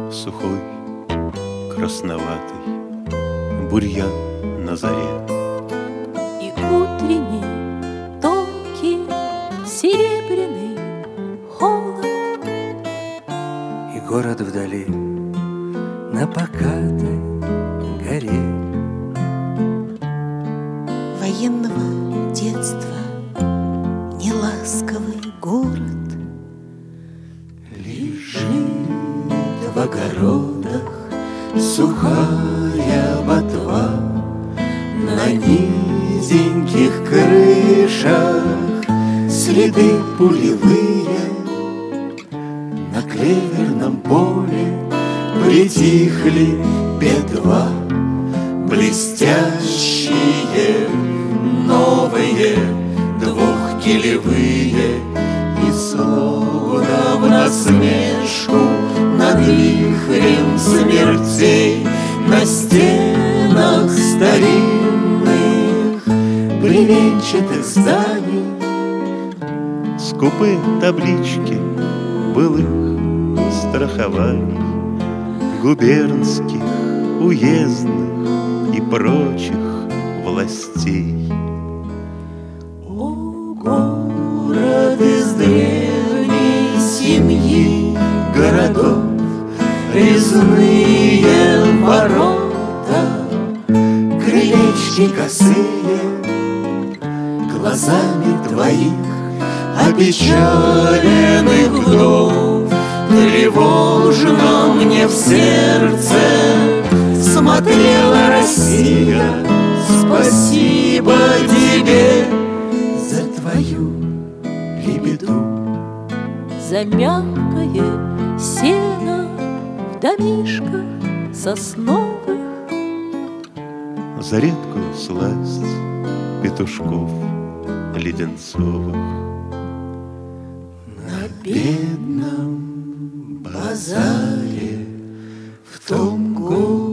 сухой, красноватый бурьян на заре. И утренний, тонкий, серебряный холод. И город вдали на покатой горе. Военного детства неласковый город Лежит в огородах сухая ботва, на низеньких крышах следы пулевые, на клеверном поле притихли бедва. Блестящие, новые, двухкилевые, и словно в насмешку над вихрем смертей на стенах старинных бревенчатых зданий Скупы таблички былых страхований, губернских, уездных и прочих властей. О, город из древней семьи городов, резные ворота, крылечки косые, глазами твоих опечаленных вдов, тревожно мне в сердце смотрела Россия. Спасибо тебе за твою лебеду, За мягкое сено в домишках сосновых, За редкую сласть петушков леденцовых. на бедном базаре в том городе